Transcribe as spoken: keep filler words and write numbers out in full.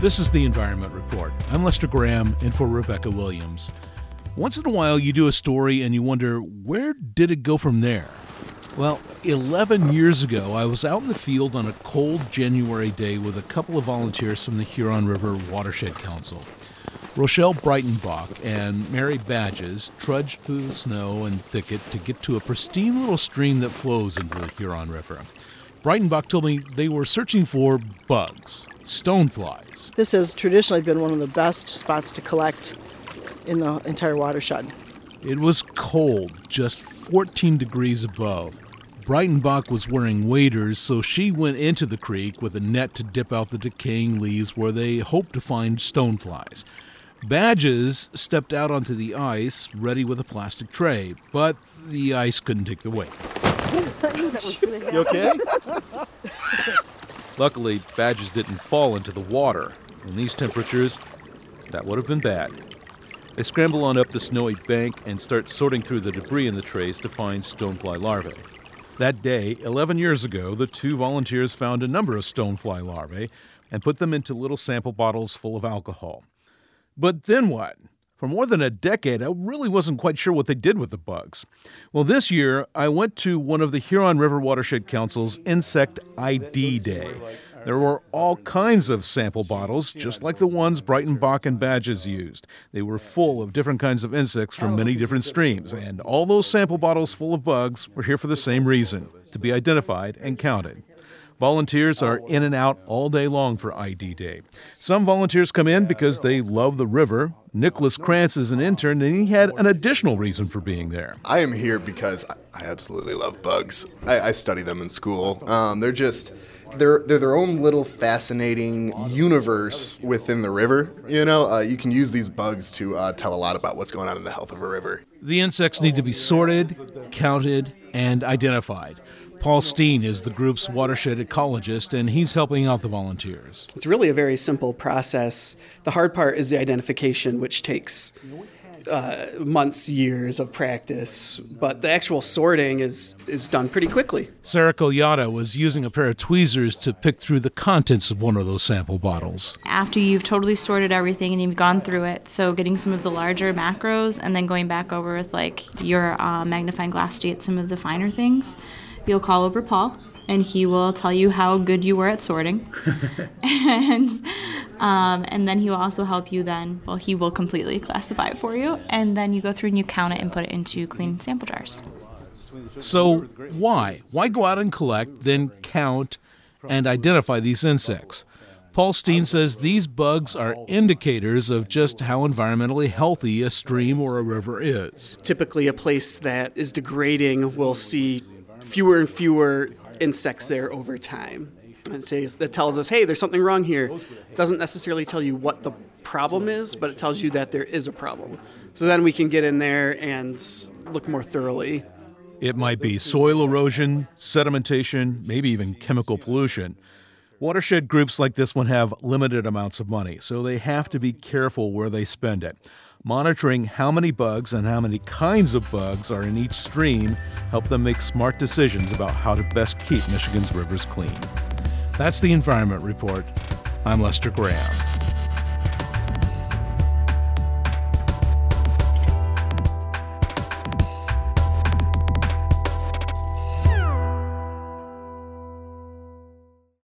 This is the Environment Report. I'm Lester Graham, in for Rebecca Williams. Once in a while, you do a story and you wonder, where did it go from there? Well, eleven years ago, I was out in the field on a cold January day with a couple of volunteers from the Huron River Watershed Council. Rochelle Breitenbach and Mary Badges trudged through the snow and thicket to get to a pristine little stream that flows into the Huron River. Breitenbach told me they were searching for bugs, stoneflies. This has traditionally been one of the best spots to collect in the entire watershed. It was cold, just fourteen degrees above. Breitenbach was wearing waders, so she went into the creek with a net to dip out the decaying leaves where they hoped to find stoneflies. Badges stepped out onto the ice, ready with a plastic tray, but the ice couldn't take the weight. You okay? Luckily, Badges didn't fall into the water. In these temperatures, that would have been bad. They scramble on up the snowy bank and start sorting through the debris in the trays to find stonefly larvae. That day, eleven years ago, the two volunteers found a number of stonefly larvae and put them into little sample bottles full of alcohol. But then what? For more than a decade, I really wasn't quite sure what they did with the bugs. Well, this year, I went to one of the Huron River Watershed Council's Insect I D Day. There were all kinds of sample bottles, just like the ones Breitenbach and Badges used. They were full of different kinds of insects from many different streams, and all those sample bottles full of bugs were here for the same reason, to be identified and counted. Volunteers are in and out all day long for I D Day. Some volunteers come in because they love the river. Nicholas Krantz is an intern, and he had an additional reason for being there. I am here because I absolutely love bugs. I, I study them in school. Um, they're just... They're they're their own little fascinating universe within the river. You know, uh, you can use these bugs to uh, tell a lot about what's going on in the health of a river. The insects need to be sorted, counted, and identified. Paul Steen is the group's watershed ecologist, and he's helping out the volunteers. It's really a very simple process. The hard part is the identification, which takes uh, months, years of practice, but the actual sorting is, is done pretty quickly. Sarah Kolyada was using a pair of tweezers to pick through the contents of one of those sample bottles. After you've totally sorted everything and you've gone through it, so getting some of the larger macros and then going back over with like your uh, magnifying glass to get some of the finer things, you'll call over Paul, and he will tell you how good you were at sorting. and um, and then he will also help you then, well, he will completely classify it for you, and then you go through and you count it and put it into clean sample jars. So why? Why go out and collect, then count and identify these insects? Paul Steen says these bugs are indicators of just how environmentally healthy a stream or a river is. Typically, a place that is degrading will see fewer and fewer insects there over time. And says that tells us, hey, there's something wrong here. It doesn't necessarily tell you what the problem is, but it tells you that there is a problem. So then we can get in there and look more thoroughly. It might be soil erosion, sedimentation, maybe even chemical pollution. Watershed groups like this one have limited amounts of money, so they have to be careful where they spend it. Monitoring how many bugs and how many kinds of bugs are in each stream help them make smart decisions about how to best keep Michigan's rivers clean. That's the Environment Report. I'm Lester Graham.